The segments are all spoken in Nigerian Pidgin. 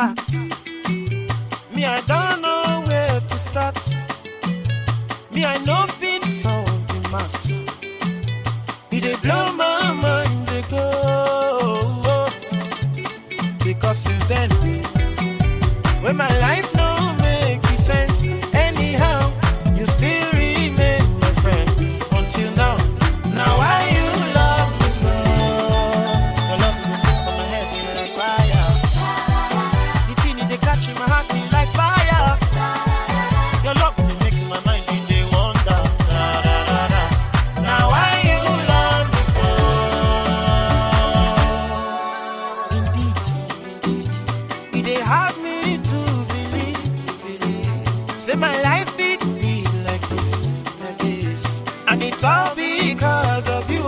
fact. Me, I don't know where to start. Me, I know fit sound the mass. It dey blow my mind, they go. Because since then, when my life no make sense, anyhow, you still remain my friend until now. Now why you love me so? Your love me so from my head in like fire. The thing is they catch in my heart in like fire. Your love me making my mind in the wonder. Da, da, da, da. Now why you love me so? Indeed, it dey hard me to believe. Say my life it be like this, and it's all because of you.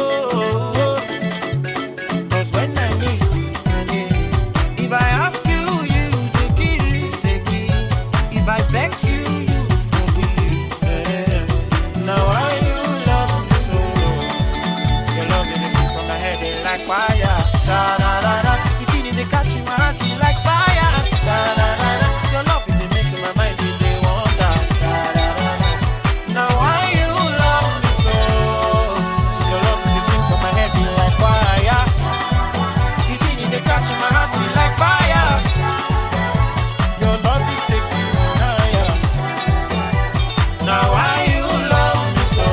Cause when I need, if I ask you, you take it. If I vex you, you forgive. Now why you love me so? Your love me see from my head in like fire. Da da da da. The thing is they catch in my heart in like fire. Da da da da. Your love is they making my mind in the wonder. Da da da da. Now why you love me so? Your love is they sing from my head in like fire. The thing is they catch in my heart in like fire. Your love is taking me higher. Now why you love me so?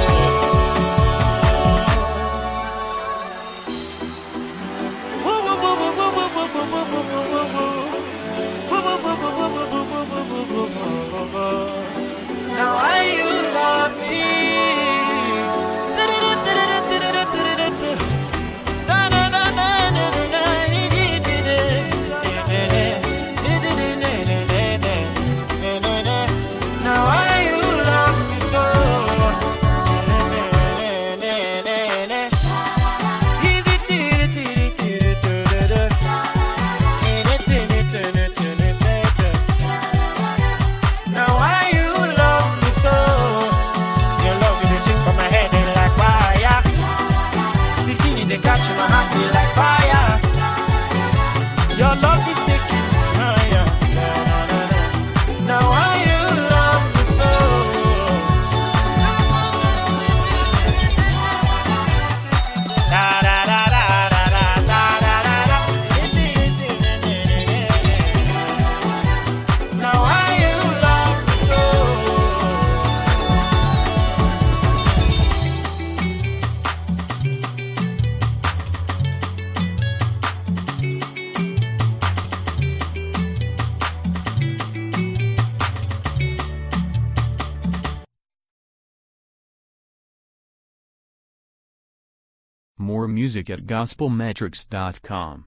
Woo woo woo woo woo woo woo woo woo woo woo woo. Now why you love me? Now why you love me so? Now why you love me so? Your love will sing from my head in like fire. The thing in the catch in my heart in like fire. Your love is taking me higher. Now why you love me so? Da da da da da da da da da. Now why you love me so? More music at gospelmetrics.com.